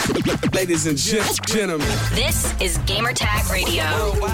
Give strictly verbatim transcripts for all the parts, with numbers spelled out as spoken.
Ladies and gentlemen, this is Gamertag Radio.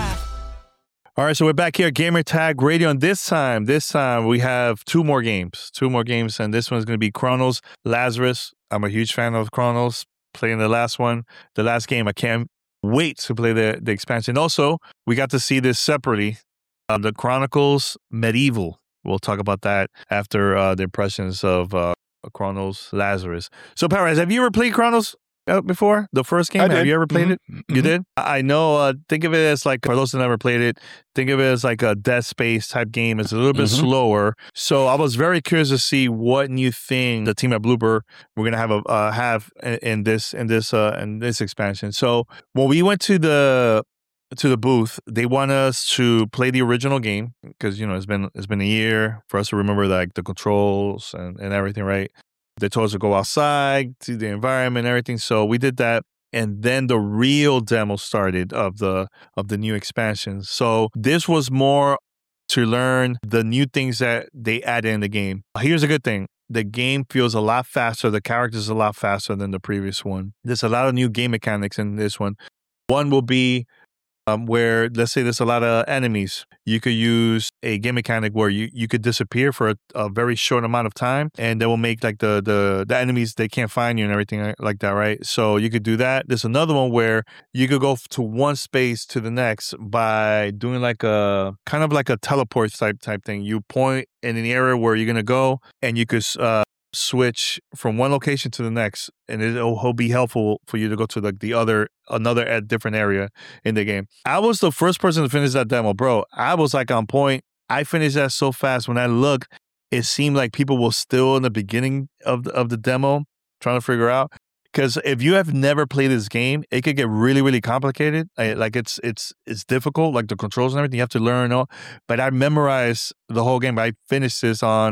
All right, so we're back here at Gamertag Radio, and this time, this time we have two more games, two more games, and this one's going to be Chronos Lazarus. I'm a huge fan of Chronos. Playing the last one, the last game, I can't wait to play the the expansion. Also, we got to see this separately, uh, the Chronicles Medieval. We'll talk about that after uh, the impressions of uh, Chronos Lazarus. So, Paris, have you ever played Chronos uh, before? The first game? I Have did. you ever played Mm-hmm. it? You did? I know. Uh, think of it as like, for those that never played it, think of it as like a Dead Space type game. It's a little bit Mm-hmm. slower. So I was very curious to see what new thing the team at Bloober we're gonna have a uh, have in, in this in this uh, in this expansion. So when we went to the to the booth, they want us to play the original game because you know it's been it's been a year for us to remember like the controls and, and everything, right? They told us to go outside, see the environment, and everything. So we did that. And then the real demo started of the of the new expansion. So this was more to learn the new things that they added in the game. Here's a good thing. The game feels a lot faster. The characters a lot faster than the previous one. There's a lot of new game mechanics in this one. One will be Um, where, let's say there's a lot of enemies, you could use a game mechanic where you, you could disappear for a, a very short amount of time, and they will make like the, the, the enemies, they can't find you and everything like that, right? So you could do that. There's another one where you could go to one space to the next by doing like a, kind of like a teleport type type thing. You point in the area where you're going to go, and you could uh, switch from one location to the next, and it'll, it'll be helpful for you to go to like the other another a different area in the game. I was the first person to finish that demo, bro. I was like on point. I finished that so fast. When I looked, it seemed like people were still in the beginning of the, of the demo trying to figure out. Because if you have never played this game, it could get really, really complicated. I, like it's it's it's difficult, like the controls and everything. You have to learn all. But I memorized the whole game. I finished this on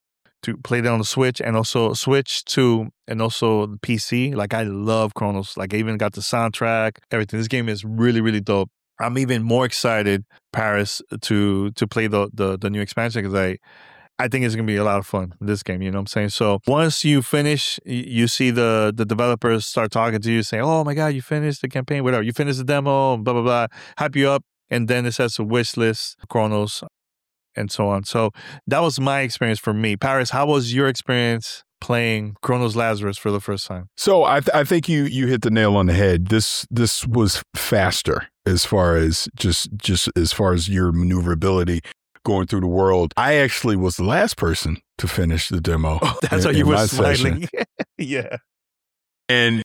to play it on the Switch and also Switch to and also the P C. Like I love Chronos. Like I even got the soundtrack, everything. This game is really, really dope. I'm even more excited, Paris, to to play the the, the new expansion because I I think it's gonna be a lot of fun. This game, you know what I'm saying? So once you finish, you see the the developers start talking to you, saying, "Oh my God, you finished the campaign, whatever. You finished the demo, blah blah blah." Hype you up, and then it says a wish list, Chronos, and so on. So that was my experience for me. Paris, how was your experience playing Chronos Lazarus for the first time? So I th- I think you you hit the nail on the head. This this was faster as far as just just as far as your maneuverability going through the world. I actually was the last person to finish the demo. Oh, that's in, why you in were my smiling. session. Yeah. And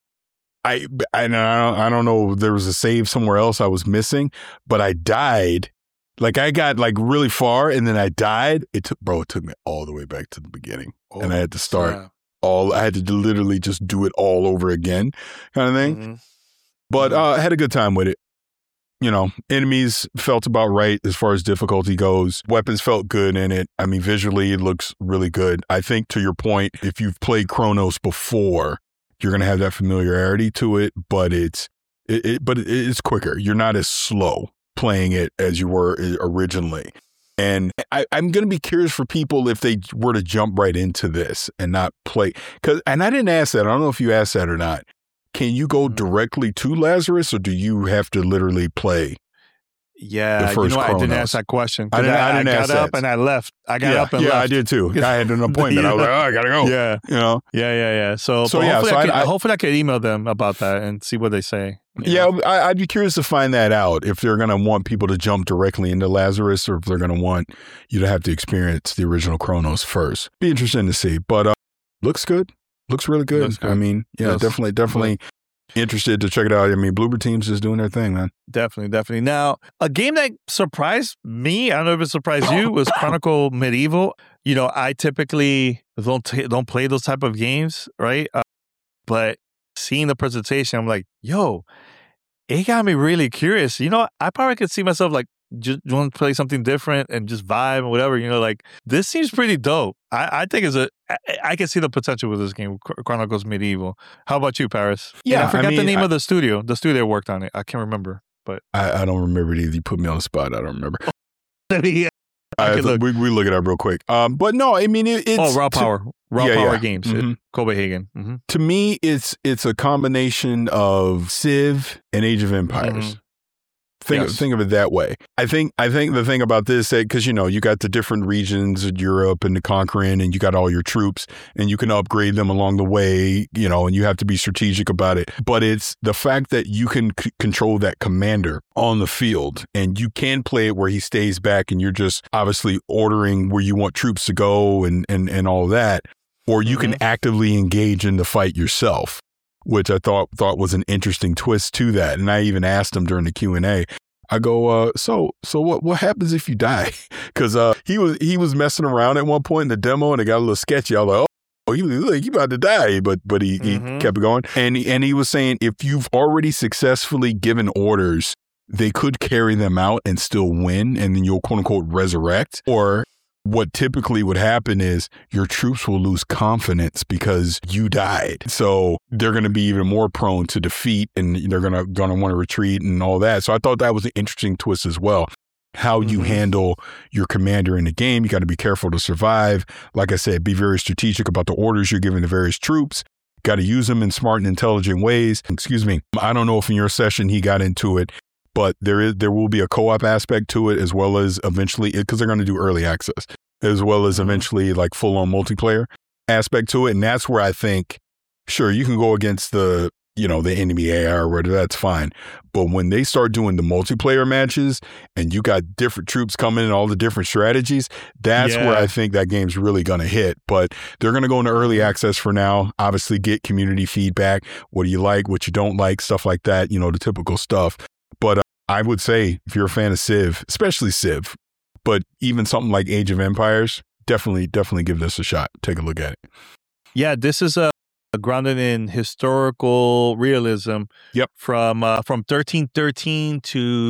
I and I don't, I don't know, there was a save somewhere else I was missing, but I died. Like I got like really far and then I died. It took, bro, it took me all the way back to the beginning. Oh, and I had to start yeah. all, I had to literally just do it all over again kind of thing. Mm-hmm. But uh, I had a good time with it. You know, enemies felt about right as far as difficulty goes. Weapons felt good in it. I mean, visually, it looks really good. I think to your point, if you've played Chronos before, you're going to have that familiarity to it, but it's, it, it, but it's quicker. You're not as slow playing it as you were originally. And I, I'm going to be curious for people if they were to jump right into this and not play. Cause, and I didn't ask that. I don't know if you asked that or not. Can you go directly to Lazarus, or do you have to literally play? Yeah, the you first know, I didn't Chronos? ask that question. I 'cause didn't- I didn't got ask up that. and I left. I got yeah, up and yeah, left. I did too. I had an appointment. I was like, oh, I gotta go. Yeah, You know. yeah, yeah, yeah. So, So, but yeah, hopefully, so I I- could, I- hopefully I could email them about that and see what they say. you Yeah, know? I, I'd be curious to find that out if they're going to want people to jump directly into Lazarus, or if they're going to want you to have to experience the original Chronos first. Be interesting to see, but uh, looks good. Looks really good. Looks good. I mean, yeah, Looks definitely, definitely interested to check it out. I mean, Bloober Team's just doing their thing, man. Definitely, definitely. Now, a game that surprised me, I don't know if it surprised you, was Chronicle Medieval. You know, I typically don't t- don't play those type of games, right? Uh, but seeing the presentation, I'm like, yo, it got me really curious. You know, I probably could see myself like just want to play something different and just vibe and whatever. You know, like this seems pretty dope. I, I think it's a. I, I can see the potential with this game, Chronicles Medieval. How about you, Paris? Yeah, And I forgot I mean, the name I- of the studio. The studio worked on it. I can't remember, but I, I don't remember it either. You put me on the spot. I don't remember. yeah. I I could look. we we look it up real quick. Um, but no, I mean it, it's Oh, Raw to- Power. Raw yeah, Power yeah. Games. Mhm. Copenhagen. Mm-hmm. To me, it's it's a combination of Civ and Age of Empires. Mhm. Think Yes. think of it that way. I think I think the thing about this, because you know you got the different regions of Europe and the conquering, and you got all your troops, and you can upgrade them along the way, you know, and you have to be strategic about it. But it's the fact that you can c- control that commander on the field, and you can play it where he stays back, and you're just obviously ordering where you want troops to go, and and and all that, or you can actively engage in the fight yourself, which I thought thought was an interesting twist to that. And I even asked him during the Q and A. I go, uh, so so what what happens if you die? Because uh, he was he was messing around at one point in the demo, and it got a little sketchy. I was like, oh, he like he about to die, but but he, Mhm. he kept going, and he, and he was saying if you've already successfully given orders, they could carry them out and still win, and then you'll quote unquote resurrect. Or what typically would happen is your troops will lose confidence because you died. So they're going to be even more prone to defeat, and they're going to going to want to retreat and all that. So I thought that was an interesting twist as well. How you Mhm. handle your commander in the game. You got to be careful to survive. Like I said, be very strategic about the orders you're giving the various troops. Got to use them in smart and intelligent ways. Excuse me. I don't know if in your session he got into it, but there is there will be a co-op aspect to it, as well as eventually, because they're going to do early access, as well as eventually like full-on multiplayer aspect to it. And that's where I think, sure, you can go against the, you know, the enemy A I or whatever, that's fine. But when they start doing the multiplayer matches and you got different troops coming and all the different strategies, that's Yeah. where I think that game's really going to hit. But they're going to go into early access for now, obviously get community feedback. What do you like? What you don't like? Stuff like that, you know, the typical stuff. But uh, I would say if you're a fan of Civ, especially Civ, but even something like Age of Empires, definitely, definitely give this a shot. Take a look at it. Yeah, this is a, a grounded in historical realism. Yep. From uh, from thirteen thirteen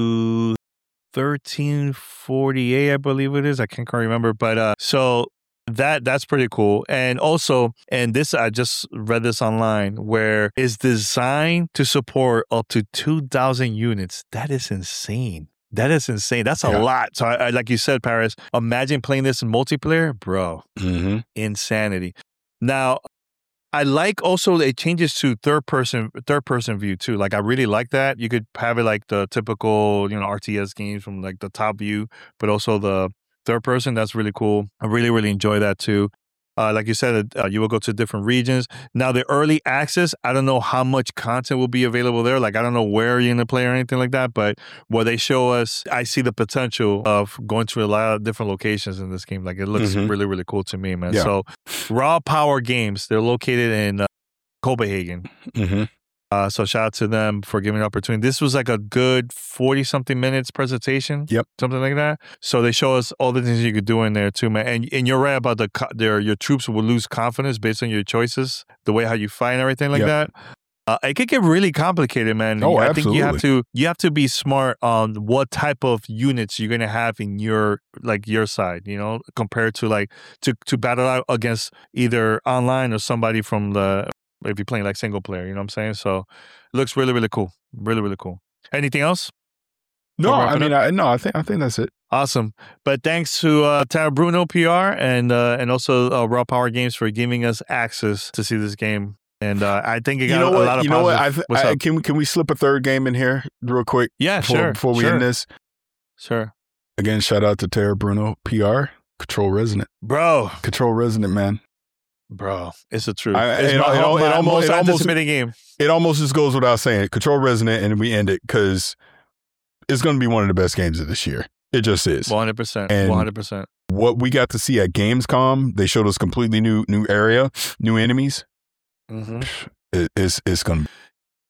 to thirteen forty-eight, I believe it is. I can't quite remember, but uh, so that that's pretty cool. And also, and this I just read this online, where it's designed to support up to two thousand units. That is insane. That is insane. That's a Yeah. lot. So, I, I, like you said, Paris, imagine playing this in multiplayer, bro. Mm-hmm. Insanity. Now, I like also it changes to third person third person view too. Like I really like that. You could have it like the typical, you know, R T S games from like the top view, but also the third person. That's really cool. I really, really enjoy that too. Uh, like you said, uh, you will go to different regions. Now, the early access, I don't know how much content will be available there. Like, I don't know where you're going to play or anything like that. But what they show us, I see the potential of going to a lot of different locations in this game. Like, it looks Mhm. really, really cool to me, man. Yeah. So, Raw Power Games, they're located in uh, Copenhagen. Mm-hmm. Uh, so shout out to them for giving the opportunity. This was like a good forty-something minutes presentation. Yep. Something like that. So they show us all the things you could do in there too, man. And and you're right about the co- their your troops will lose confidence based on your choices, the way how you fight and everything like Yep. that. Uh, it could get really complicated, man. Oh, I think you have absolutely. to you have to be smart on what type of units you're gonna have in your like your side, you know, compared to like to to battle out against either online or somebody from the if you're playing like single player, you know what I'm saying? So it looks really, really cool. Really, really cool. Anything else? No, I'll wrap I it mean, I, no, I think I think that's it. Awesome. But thanks to uh, Tara Bruno P R and uh, and also uh, Raw Power Games for giving us access to see this game. And uh, I think it got You know a what? lot of You know what? I, positive- th- What's I up? can we can we slip a third game in here real quick? Yeah, before, sure. Before we sure, end this, Sure. again, shout out to Tara Bruno P R, Control Resonant, Bro, Control Resonant, man. bro, it's the truth. I- it's it- my, it al- it my almost- most it almost- anticipated game. It almost just goes without saying. Control Resonant, and we end it because it's going to be one of the best games of this year. It just is. one hundred percent. And- one hundred percent. What we got to see at Gamescom, they showed us completely new new area, new enemies. Mm-hmm. It, it's it's going to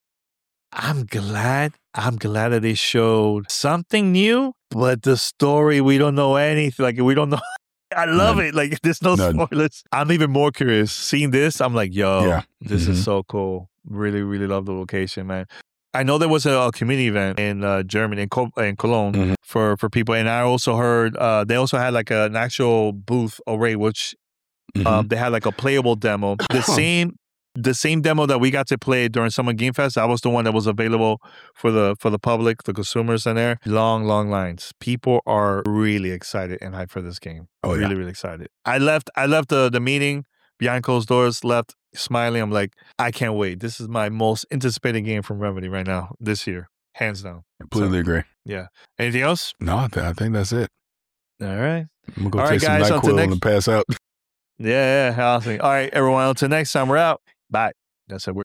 I'm glad. I'm glad that they showed something new, but the story, we don't know anything. Like, we don't know. I love None. it. Like, there's no None. spoilers. I'm even more curious. Seeing this, I'm like, yo, Yeah. this Mhm. is so cool. Really, really love the location, man. I know there was a, a community event in uh, Germany, in, Col- in Cologne, Mhm. for, for people. And I also heard uh, they also had like an actual booth array, which Mhm. um, they had like a playable demo. The same the same demo that we got to play during Summer Game Fest, that was the one that was available for the for the public, the consumers in there. Long, long lines. People are really excited and hyped for this game. Oh, yeah. Really, really excited. I left I left the, the meeting behind closed doors, left smiling. I'm like, I can't wait. This is my most anticipated game from Remedy right now this year. Hands down. Completely So, agree. Yeah. Anything else? No, I, th- I think that's it. All right. I'm going to go All take right, guys, some on to NyQuil next- and pass out. Yeah, yeah. Awesome. All right, everyone. Until next time, we're out. Bye. That's it. We're